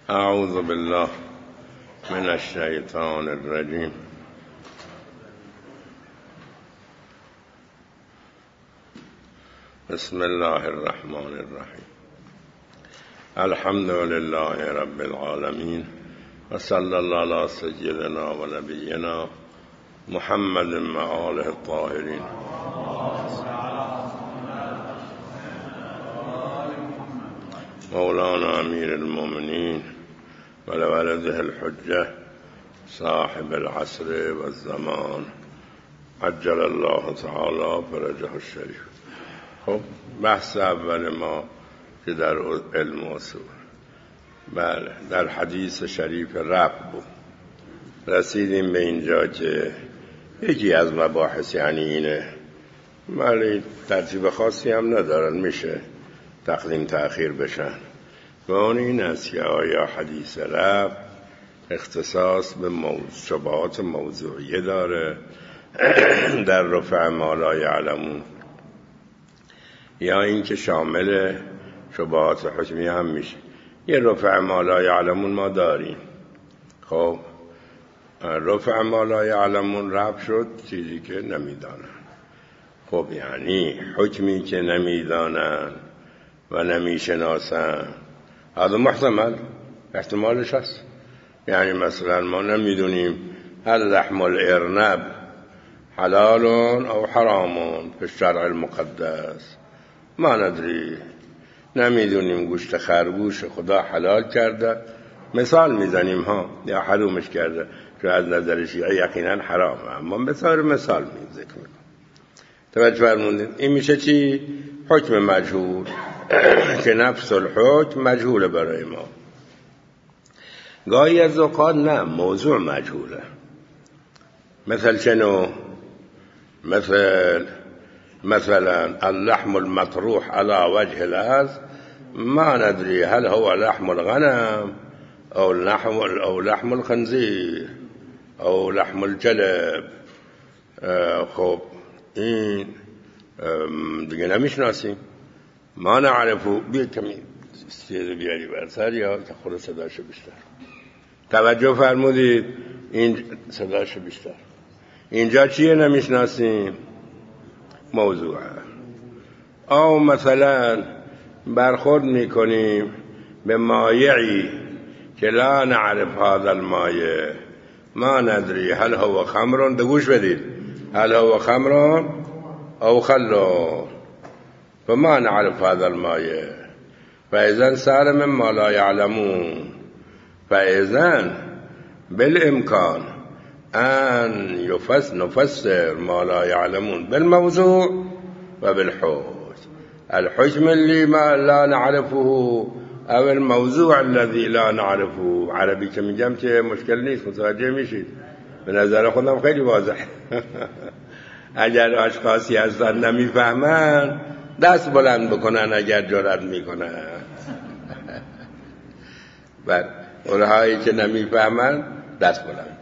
اعوذ بالله من الشیطان الرجیم. بسم الله الرحمن الرحیم. الحمد لله رب العالمین و صلی الله علی سیدنا و نبینا محمد و آله الطاهرین. مولانا امیر المؤمنین و لولده الحجه صاحب العصر و الزمان عجل الله تعالی فرجه الشریف. خب بحث اول ما که در علم اصول، بله، در حدیث شریف رفع بود. رسیدیم به اینجا که یکی از مباحث یعنی اینه، ولی ترتیب خاصی هم ندارن، میشه تقدیم تأخیر بشن. و اون این است که آیا حدیث رفع اختصاص به شبهات موضوعیه داره در رفع ما لا یعلمون، یا اینکه شامل شبهات حکمی هم میشه. یه رفع ما لا یعلمون ما داریم. خب رفع ما لا یعلمون رفع شد چیزی که نمیدانن. خب یعنی حکمی که نمیدانن و نمیشناسن، هذا محتمل، احتمالش هست. یعنی مثلا ما نمیدونیم هل لحم الارنب حلال او حرام فی الشرع المقدس، ما ندری، نمیدونیم گوشت خرگوش خدا حلال کرده، مثال میزنیم ها، یا حرومش کرده که از نظر شیعه یقینا حرامه، اما مثال ذکر میکنم. توجه فرمودید؟ این میشه چی؟ حکم مجهول که نفس الحکم مجهوله برای ما. گاهی از اوقات نه، موضوع مجهوله. مثل شنو؟ مثلا اللحم المطروح على وجه الأرض ما ندري هل هو لحم الغنم أو لحم الخنزير أو لحم الجلب. خب این دیگه نمیشناسیم، ما نعرفو. بیا کمی سیده بیاری برسر یا خود صداشو بیشتر. توجه فرمودید؟ این صداشو بیشتر. اینجا چیه نمیشناسیم؟ موضوعه. او مثلا برخورد میکنیم به مایعی که لا نعرف هذا المایع، ما ندری هل هو خمر، دگوش بدید، هل هو خمر او خلو، فما نعرف هذا المایع، فاذا سار مما لا يعلمون، فاذا بالامکان ان نفسر ما لا يعلمون بالموضوع و بالحكم، الحكم اللي ما لا نعرفه او الموضوع الذي لا نعرفه. عربی که میگم که مشکل نیست، متوجه میشید؟ به نظر خودم خیلی واضح. اگر اشخاصی هستن نمیفهمن دست بلند بکنن اگر جرأت میکنن. بله، اونهایی که نمیفهمن دست بلند کنن.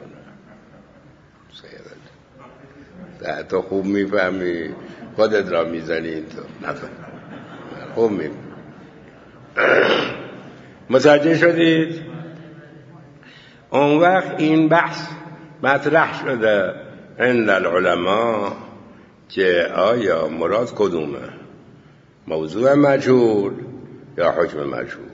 تو خوب میفهمی، خودت را میزنی، تو نفهم، خوب میفهمی. متوجه شدید؟ اون وقت این بحث مطرح شده عند العلماء که آیا مراد کدومه، موضوع مجهول یا حکم مجهول؟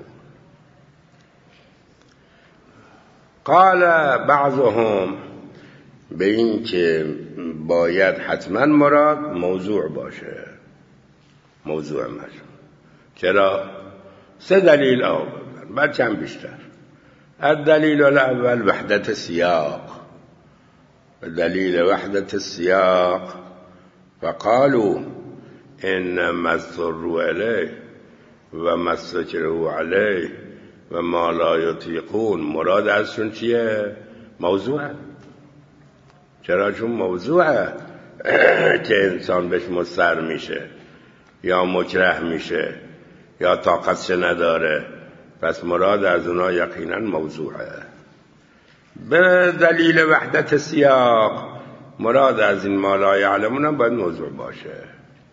قال بعضهم به این که باید حتما مراد موضوع باشه، موضوع مجهول. چرا؟ 3 دلیل آوردن، بعد چند بیشتر. الدلیل الاول وحدت السیاق، دلیل وحدت السیاق. فقالوا ان ما اضطروا الیه و ما استکرهوا علیه و ما لا یطیقون، مراد ازشون چیه؟ موضوعه. چرا؟ چون موضوعه که انسان بهش مضطر میشه یا مکره میشه یا طاقتش نداره، پس مراد از اونا یقینا موضوعه. به دلیل وحدت سیاق مراد از این ما لا یعلمون هم باید موضوع باشه،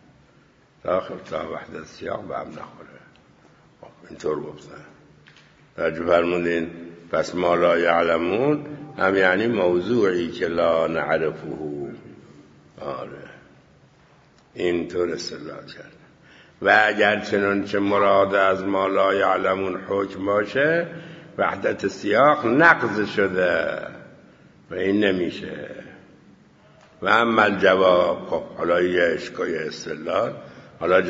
تا وحدت سیاق به هم نخوره. اینطور گفتن. توجه فرمودین؟ پس ما لا یعلمون هم یعنی موضوعی که لا نعرفه. آره اینطور استدلال کرد. و اگر چنانچه مراد از ما لا یعلمون حکم باشه وحدت سیاق نقض شده و این نمیشه. و اما الجواب، خب حالا یه اشکای استدلال، حالا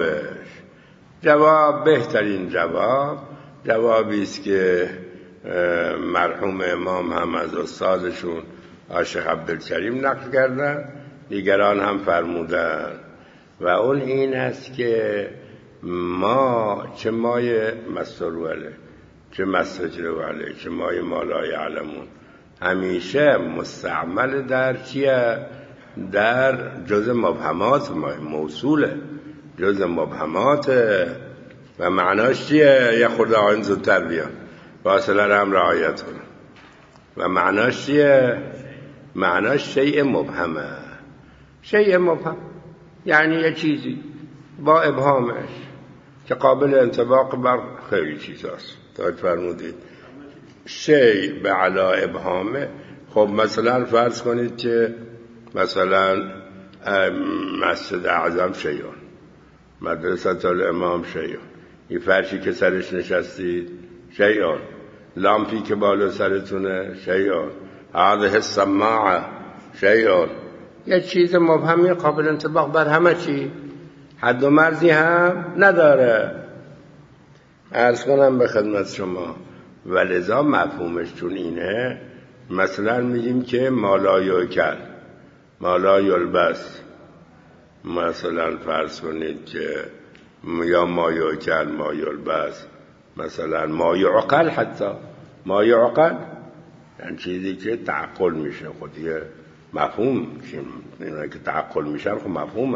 جواب بهترین جوابی است که مرحوم امام هم از استادشون شیخ عبدالکریم نقل کردن، دیگران هم فرمودن، و اون این است که ما چه مای مستروله چه مستجروله چه مای ما لا یعلمون همیشه مستعمل در چیه؟ در جز مبهمات، موصوله جز مبهمات. و معناش چیه؟ یه خورده آن زودتر بیان فاصله را هم رعایت کنه. و معناش چیه؟ معناش شیء مبهمه. شیء مبهم یعنی یه چیزی با ابهامش که قابل انطباق بر خیلی چیزاست. تا فرمودید شیء به علا ابهامه. خب مثلا فرض کنید که مثلا مسجد اعظم شیعون، مدرسه الامام شیعون، این فرشی که سرش نشستید شیعون، لامپی که بالا سرتونه شیعون، هذه السماعه شیعون. یه چیز مبهمی قابل انطباق بر همه چی، حد و مرزی هم نداره. عرض کنم به خدمت شما ولذا مفهومش چون اینه، مثلا میگیم که مالا یوکل مالا یلبس، مثلا فرض کنید که یا ما یوکل ما یلبس، مثلا ما یعقل، حتی ما یعقل یعنی چیزی که تعقل میشه. خود یه مفهوم اینا که تعقل میشن خب مفهومه.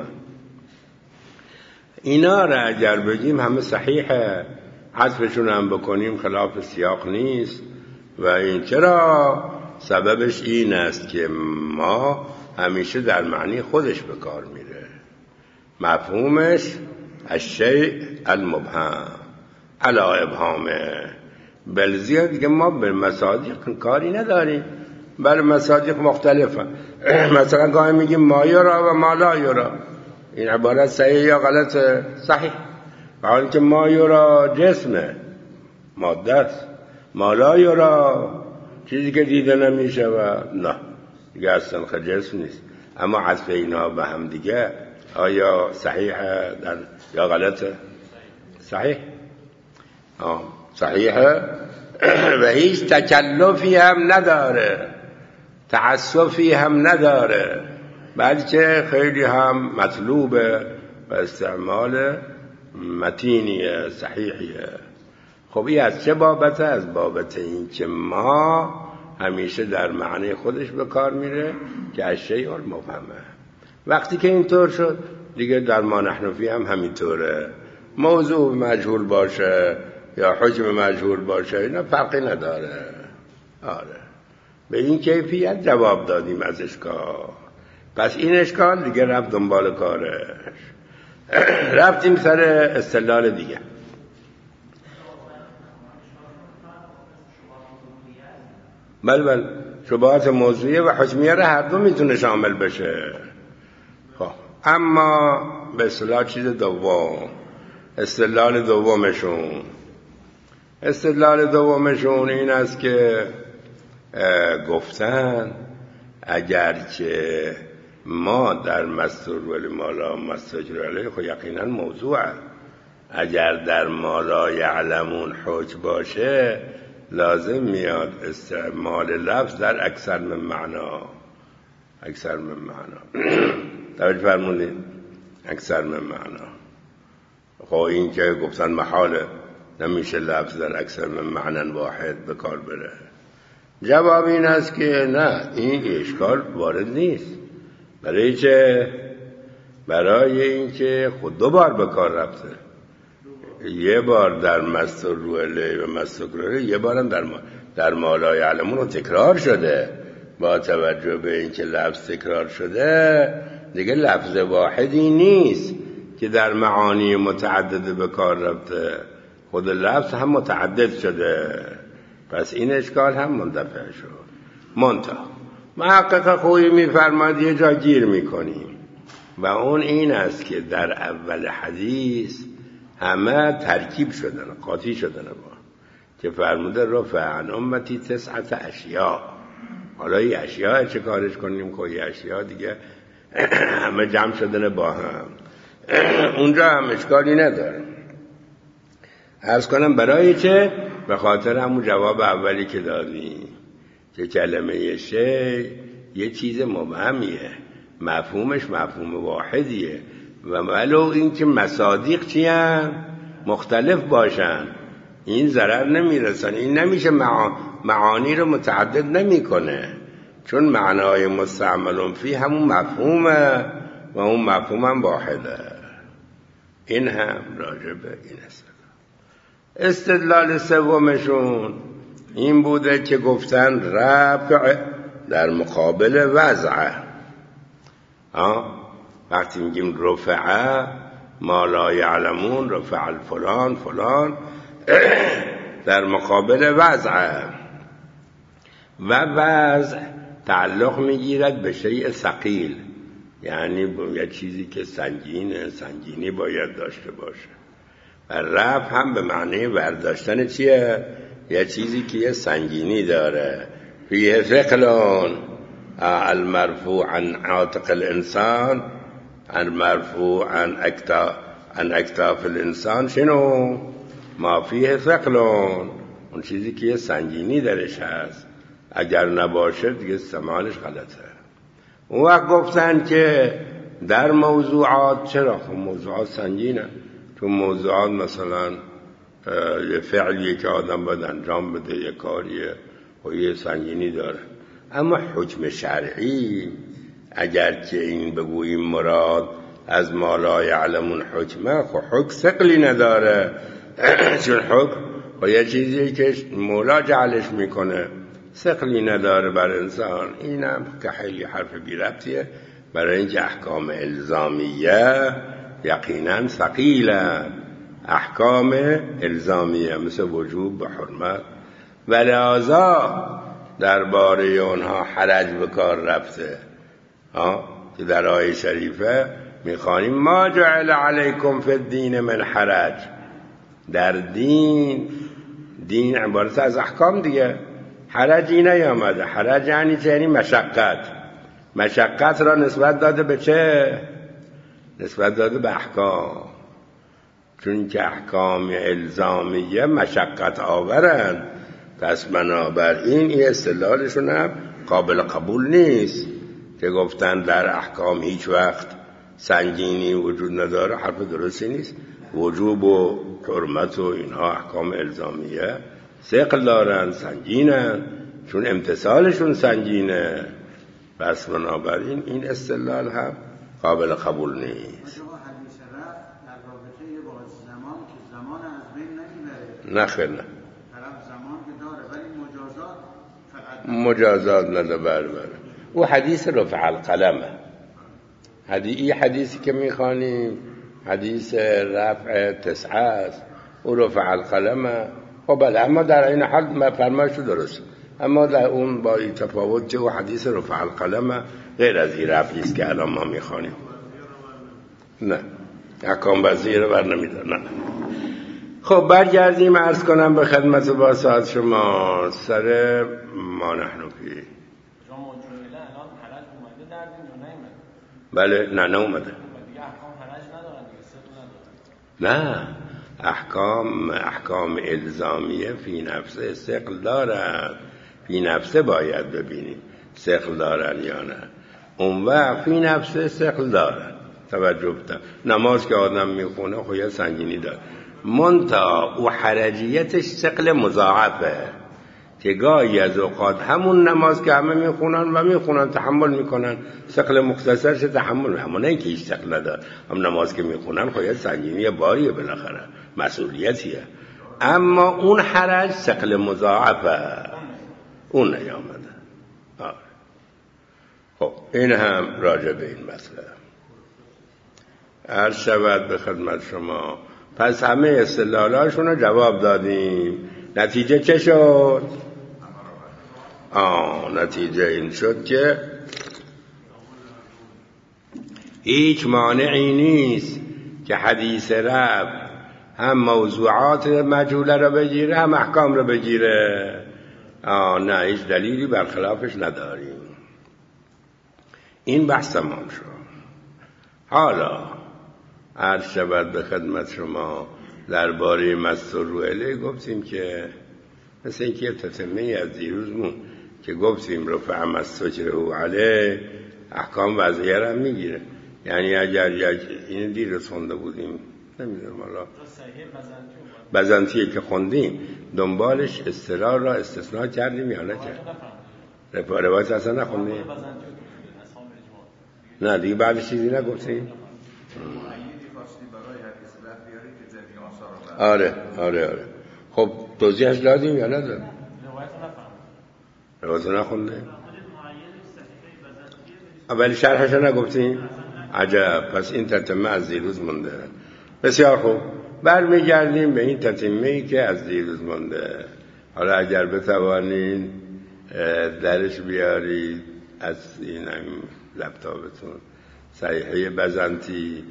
اینا را اگر بگیم همه صحیحه، حذفشون هم بکنیم خلاف سیاق نیست. و این چرا؟ سببش این است که ما همیشه در معنی خودش به کار میره. مفهومش الشیء المبهم علا ابهامه. بلزیاد دیگه ما به مصادیق کاری نداریم، بله مصادیق مختلفه. مثلا گاهی میگیم ما یرا و ما لا یرا، این عبارت صحیح یا غلطه؟ صحیح. حالی که ما یرا جسمه، ماده است، ما لا یرا چیزی که دیده نمیشه و نه دیگه اصلا جسم نیست. اما عطف اینا به هم دیگه آیا صحیحه یا غلطه؟ صحیح. صحیحه و هیچ تکلفی هم نداره، تعسفی هم نداره، بلکه خیلی هم مطلوبه و استعمال متینیه صحیحیه. خب این از چه بابته؟ از بابت این که ما همیشه در معنی خودش به کار میره که الشیء المبهمه. وقتی که اینطور شد دیگه در ما نحن فی هم همینطوره. موضوع مجهول باشه یا حکم مجهول باشه اینا فرقی نداره. آره به این کیفیت جواب دادیم از اشکال. پس این اشکال دیگه رفت دنبال کارش. رفتیم سر استدلال دیگه. بله شبهات موضوعیه و حکمیه را هر دو میتونه شامل بشه. خب اما به اصطلاح چیز دوم، استدلال دومشون این است که گفتن اگر که ما در مستور ولی مالا مستجر علیه خب یقینا موضوعه. اگر در مالا یعلمون حکم باشه لازم میاد استعمال لفظ در اکثر من معنا. توجه فرمودید؟ اکثر من معنا. خب این که گفتن محاله، نمیشه لفظ در اکثر من معنا واحد به کار بره. جواب این است که نه، این اشکال وارد نیست. برای اینکه خود دو بار به کار رفته، یه بار در مستور رو علیه و مستور رو علیه، یه بارم در مالا یعلمون رو تکرار شده. با توجه به اینکه لفظ تکرار شده دیگه لفظ واحدی نیست که در معانی متعدده به کار رفته. خود لفظ هم متعدد شده، پس این اشکال هم منتفع شد. منتها محقق خویی می‌فرماید یه جا گیر می‌کنیم و اون این است که در اول حدیث همه ترکیب شدن، قاطی شدن با که فرموده رفع عن امتی 9 اشیاء. حالا این اشیاء چه کارش کنیم که این اشیاء دیگه همه جمع شدن با هم، اونجا هم اشکالی نداره. عرض کنم برای چه؟ به خاطر همون جواب اولی که دادیم که کلمه شی یه چیز مبهمیه، مفهومش مفهوم واحدیه و ولو این که مصادیق چی هم مختلف باشن این ضرر نمیرسن، این نمیشه معانی رو متعدد نمیکنه، چون معنای مستعمل فی همون مفهومه و اون مفهوم هم واحده. این هم راجع به این است. استدلال سومشون این بوده که گفتن رفع در مقابل وضع. وقتی میگیم رفع ما لا یعلمون، رفع الفلان فلان در مقابل وضع، و وضع تعلق میگیرد به شیء ثقیل، یعنی یه چیزی که سنگینی باید داشته باشه. و رفع هم به معنی برداشتن چیه؟ یه چیزی که یه سنگینی داره. فیه ثقلون المرفوع عن عاتق الانسان، المرفوع عن اکتاف الانسان شنو؟ ما فیه ثقلون، اون چیزی که یه سنگینی درش هست، اگر نباشه دیگه استعمالش غلطه. اون وقت گفتن که در موضوعات، چرا؟ خب موضوعات سنگینه، تو موضوعات مثلا یه فعلیه که آدم باید انجام بده، یه کاریه و یه سنگینی داره. اما حکم شرعی اگر که این بگوییم مراد از ما لا یعلمون حکمه، خب حکم ثقلی نداره چون حکم و یه چیزی که مولا جعلش میکنه ثقلی نداره بر انسان. اینم که خیلی حرف بی ربطیه، برای اینکه احکام الزامیه یقینا ثقیله، احکام الزامیه مثل وجوب و حرمت و لذا درباره اونها حرج به کار رفته. که در آیه شریفه میخوانیم ما جعل علیکم فی الدین من حرج. در دین عبارت از احکام دیگه، حرجی نیامده. حرج یعنی چه؟ یعنی مشقت را نسبت داده به چه؟ نسبت داده به احکام، چون که احکام الزامیه مشقت آورن، پس بنابراین این استدلالشون هم قابل قبول نیست که گفتن در احکام هیچ وقت سنگینی وجود نداره. حرف درستی نیست. وجوب و حرمت و اینها احکام الزامیه ثقل دارن، سنگینن، چون امتثالشون سنگینه، پس بنابراین این استدلال هم قابل قبول نیست. نه خیر، نه مجازات نداره. بله او حدیث رفع القلمه. این حدیثی که میخوانیم حدیث رفع 9 است، او رفع القلمه. خب بله، اما در این حال فرمایشو درست، اما در اون با این تفاوت که او حدیث رفع القلمه غیر از این رفعی است که الان ما میخوانیم. نه احکام وزیر رو بر نمیدار. نه. خب برگردیم عرض کنم به خدمت با ساعت شما سر ما نحن فی. بله نه اومده. نه احکام الزامیه فی نفسه ثقل دارد، فی نفسه باید ببینیم ثقل دارن یا نه. اون وقت فی نفسه ثقل دارد. توجه بده، نماز که آدم میخونه خب یه سنگینی داره، منتها او حرجیتش ثقل مضاعفه که گاهی از اوقات همون نماز که همه میخونن تحمل میکنن، ثقل مختصرش تحمل، همون این که هیچ ثقل نداره. هم نماز که میخونن خب یه سنگینی باریه، بالاخره مسئولیتیه، اما اون حرج ثقل مضاعفه، اون نیامده. خب این هم راجع به این مسئله عرض شود به خدمت شما. پس همه استدلالاشون رو جواب دادیم. نتیجه چه شد؟ نتیجه این شد که هیچ مانعی نیست که حدیث رب هم موضوعات مجهوله رو بگیره هم احکام رو بگیره. نه، هیچ دلیلی برخلافش نداریم. این بحث تمام شد. حالا عرض شود به خدمت شما درباره مستور روئله گفتیم که مثل اینکه تتمه از دیروزمون که گفتیم رفع مستجره علیه احکام وضعیه هم میگیره. یعنی اگر این دیروز خونده بودیم، نمیدونم حالا بزنطیه که خوندیم دنبالش استرار را استثناء کردیم یا نکردیم؟ روایت اصلا نخوندیم؟ نه دیگه بعدش چیزی نگفتیم؟ آره. خب توضیحش دادیم یا ندادیم؟ روایت نخوندیم؟ ولی شرحش نگفتیم؟ عجب، پس این تتمه از دیروز مونده. بسیار خوب، برمیگردیم به این تتمه‌ای که از دیروز مونده. حالا اگر بتوانید درش بیارید از این لپتاپتون صحیحه بزنطی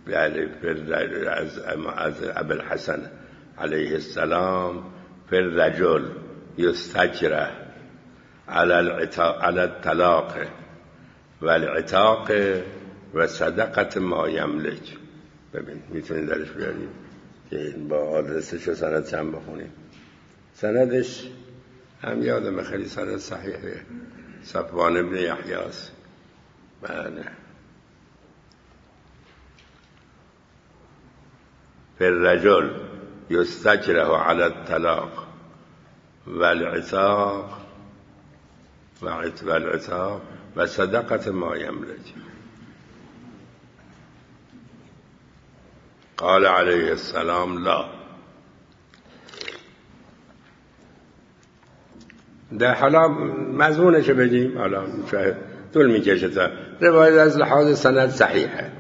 از ابوالحسن علیه السلام فی الرجل یستکره علی الطلاق و العتاق و صدقت ما یملک. ببین میتونید درش بیارید که با آدرسش و سند چند بخونیم. سندش هم یادم خیلی سند صحیحه، صفوان ابن یحیاست. بله. فی الرجل یستکره علی الطلاق و العتاق و صدقت ما یملک. قال علیه السلام لا. ده حالا مضمونش بگیم، حالا شاید طول میکشه تا روایت از لحاظ سند صحیحه.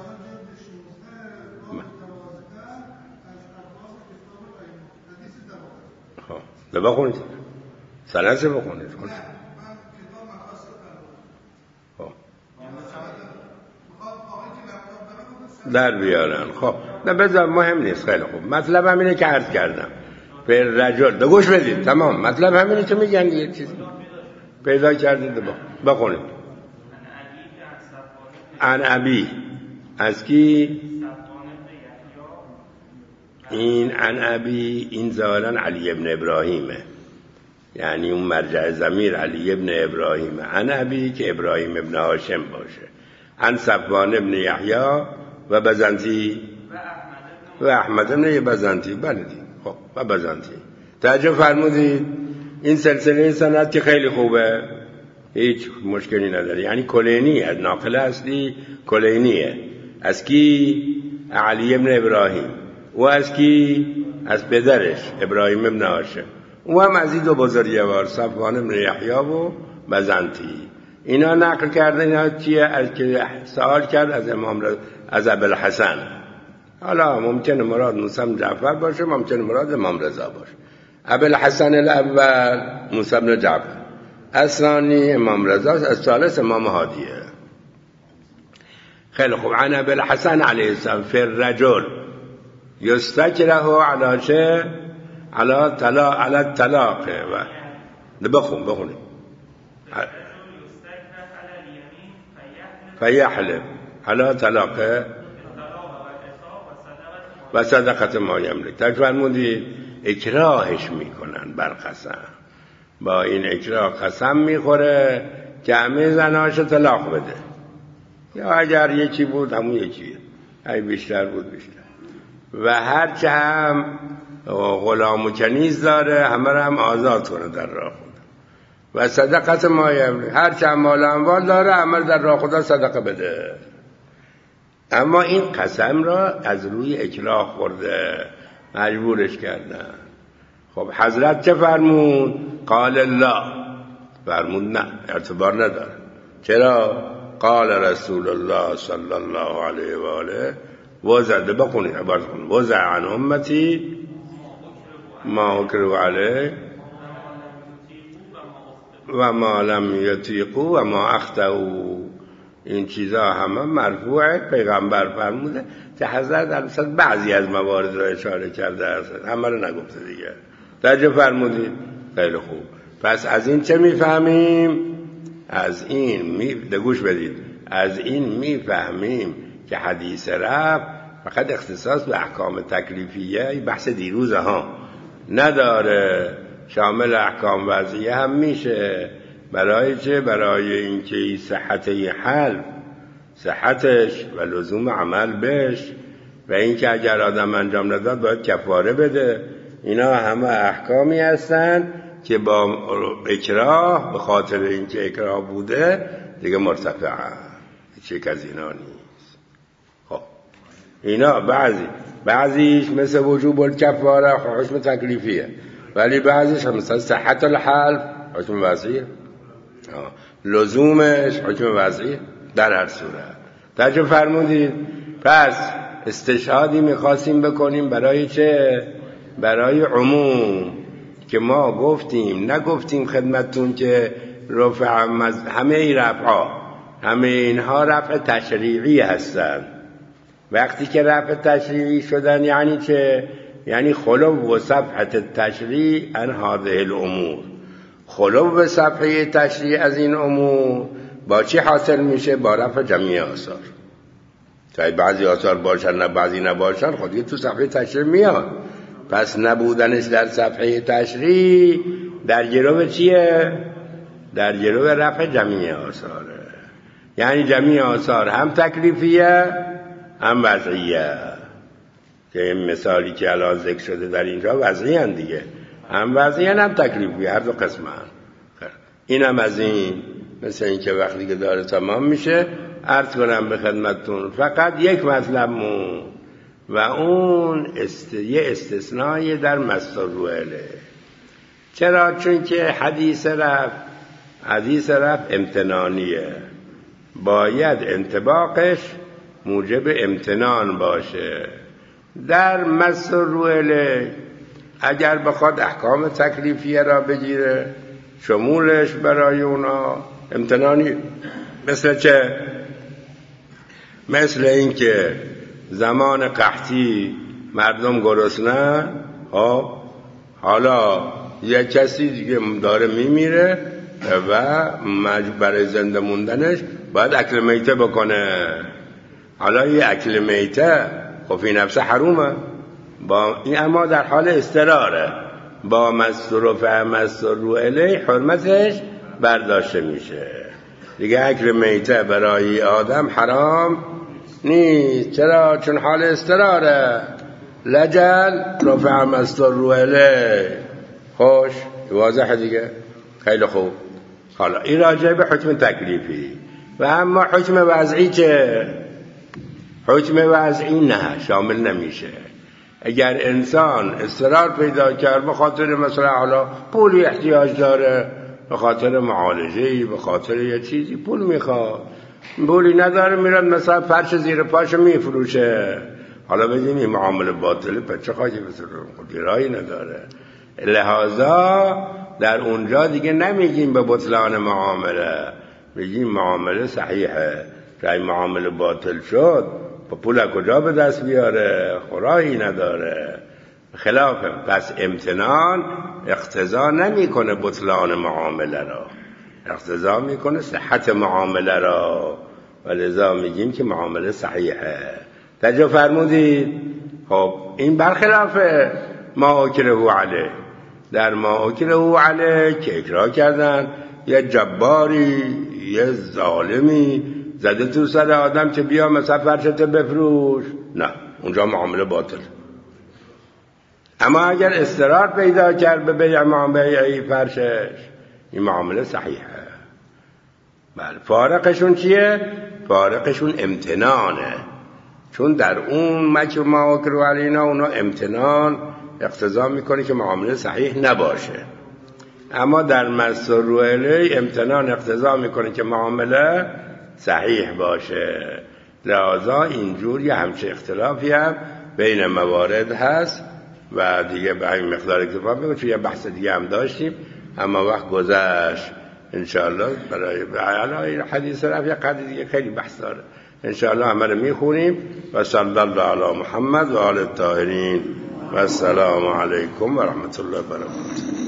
خب بخونید سند بخونید. در بیارن. خب نه بذار، مهم نیست. خیلی خوب، مطلب همینه که عرض کردم. پر رجل دو گوش بدید. تمام مطلب همینه که میگن یه چیز پیدا کردید. بخونید. عن ابی، از کی؟ این عن ابی، این ظاهرا علی ابن ابراهیمه، یعنی اون مرجع ضمیر علی ابن ابراهیمه. عن ابی که ابراهیم ابن هاشم باشه. عن صفوان ابن یحیی و بزنطی و احمد ابن بزنطی. بله خب و بزنطی. توجه فرمودید این سلسله سند که خیلی خوبه، هیچ مشکلی نداره. یعنی کلینی از ناقل اصلی کلینیه. از کی؟ علی ابن ابراهیم. و از کی؟ از پدرش ابراهیم ابن هاشم. و هم از این دو بزرگوار صفوان ابن یحیی و بزنطی. اینا نقل کرده. اینا چیه؟ از که سوال کرد از از ابوالحسن. حالا ممکنه مراد موسی بن جعفر باشه، ممکنه مراد امام رضا باشه. ابوالحسن الاول موسی بن جعفر، الثانی امام رضا، الثالث امام هادیه. خیلی خوب. عن ابوالحسن علیه السلام فی الرجل یستکره علی چه؟ علی الطلاق. بخونید. فیحلف علی طلاقه و صدقت ما یملک. تک فرمودید اکراهش میکنن بر قسم. با این اکراه قسم میخوره که همه زناشو طلاق بده، یا اگر یکی بود همون یکیه، اگه بیشتر بود بیشتر. و هرچه هم غلام و کنیز داره همه رو هم آزاد کنه در راه خدا. و صدقت ما یملک، هرچه هم مال اموال داره همه در راه خدا صدقه بده. اما این قسم را از روی اکراه خورده، مجبورش کردن. خب حضرت چه فرمود؟ قال الله، فرمود نه، اعتبار نداره. چرا؟ قال رسول الله صلی الله علیه و آله وضع ده بخونید عبارت کنید وضع عن امتی ما اکرهوا علیه و ما لم یطیقوا و ما اخطئوا. این چیزا همه مرفوعه، پیغمبر فرموده که حضرت البته بعضی از موارد را اشاره کرده است، همه رو نگفته دیگه. درجه فرمودید خیلی خوب. پس از این چه میفهمیم؟ از این گوش بدید، از این میفهمیم که حدیث رفع فقط اختصاص به احکام تکلیفیه، بحث دیروزه ها نداره، شامل احکام وضعیه هم میشه. برای چه؟ برای اینکه صحت حل، صحتش و لزوم عمل بش، و اینکه اگر آدم انجام نداد باید کفاره بده. اینا همه احکامی هستن که با اکراه، به خاطر اینکه اکراه بوده دیگه مرتفعه، هیچ از اینا نیست. خب اینا بعضیش مثل وجوب الکفاره حکم تکلیفیه، ولی بعضیش مثلا صحت الحلف حکم وضعیه، لزومش حکم وضعیه. در هر صورت درجه فرمودید. پس استشهادی میخواستیم بکنیم برای چه؟ برای عموم که ما گفتیم نگفتیم خدمتون که رفع همه اینها رفع تشریعی هستن. وقتی که رفع تشریعی شدن یعنی چه؟ یعنی خلو و صفحت تشریع عن هذه الامور. خلو و صفحه تشریع از این امور با چی حاصل میشه؟ با رفع جمعی آثار. تا بعضی آثار باشن نه بعضی نباشن خودی تو صفحه تشریع میاد. پس نبودنش در صفحه تشریع در گروه چیه؟ در گروه رفع جمعی آثاره. یعنی جمعی آثار هم تکلیفیه هم وضعیه، که این مثالی که الان ذکر شده در اینجا وضعی هم دیگه، هم وضعی هم تکلیفیه، هر دو قسم هم. این هم از این، مثل این که وقتی که داره تمام میشه عرض کنم به خدمتتون فقط یک مطلب مون و اون یه استثنایی در مستروعله. چرا؟ چون که حدیث رفع امتنانیه، باید انطباقش موجب امتنان باشه. در مستروعله اگر بخواد احکام تکلیفیه را بگیره شمولش برای اونا امتنانی. مثل چه؟ مثل این که زمان قحطی مردم گرسنه، حالا یک کسی دیگه داره میمیره و برای زنده موندنش باید اکل میته بکنه. حالا یه اکل میته خب فی نفسه حرومه، با این اما در حال استراره با مستروع الیه حرمتش برداشته میشه دیگه. اکل میته برای آدم حرام نیست. چرا؟ چون حال استراره. لجل رفع مستروع الیه. خوش واضحه دیگه. خیلی خوب. حالا این راجع به حکم تکلیفی. و اما حکم وضعی چه؟ حکم وضعی نه، شامل نمیشه. اگر انسان اضطرار پیدا کرد به خاطر مثلا حالا پولی احتیاج داره، به خاطر معالجه‌ای، به خاطر یه چیزی پول میخواد، پولی نداره میرد مثلا فرش زیر پاشو میفروشه، حالا بگیم این معامله باطله، پس چه خواهی بسرون رایی نداره. لحاظا در اونجا دیگه نمیگیم به بطلان معامله، بگیم معامله صحیحه. که معامله باطل شد با پول کجا به دست بیاره؟ خورایی نداره. خلافه. پس امتنان اقتضا نمیکنه بطلان معامله را، اقتضا میکنه صحت معامله را، و لذا میگیم که معامله صحیحه. توجه فرمودید؟ خب این برخلاف ما اکرهوا علیه. در ما اکرهوا علیه که اکراه کردن یه جباری، یه ظالمی زده تو سر آدم که بیا مثلا فرشت بفروش، نه، اونجا معامله باطل. اما اگر اضطرار پیدا کرد به بیع معامله فرشش، این معامله صحیحه. بله. فارقشون چیه؟ فارقشون امتنانه. چون در اون مکر ما اکرهوا علینا اونا امتنان اقتضا میکنه که معامله صحیح نباشه. اما در مستروع الیه امتنان اقتضا میکنه که معامله صحیح باشه. لذا اینجور یه همچه اختلافی هم بین موارد هست و دیگه به همین مقدار اکتفا میکنم، چون یه بحث دیگه هم داشتیم اما وقت گذشت. انشاءالله برای حدیث رفع قدر دیگه خیلی بحث داره، انشاءالله همه رو میخونیم. و صلی الله علی محمد و آل الطاهرین و السلام علیکم و رحمت الله و برکاته.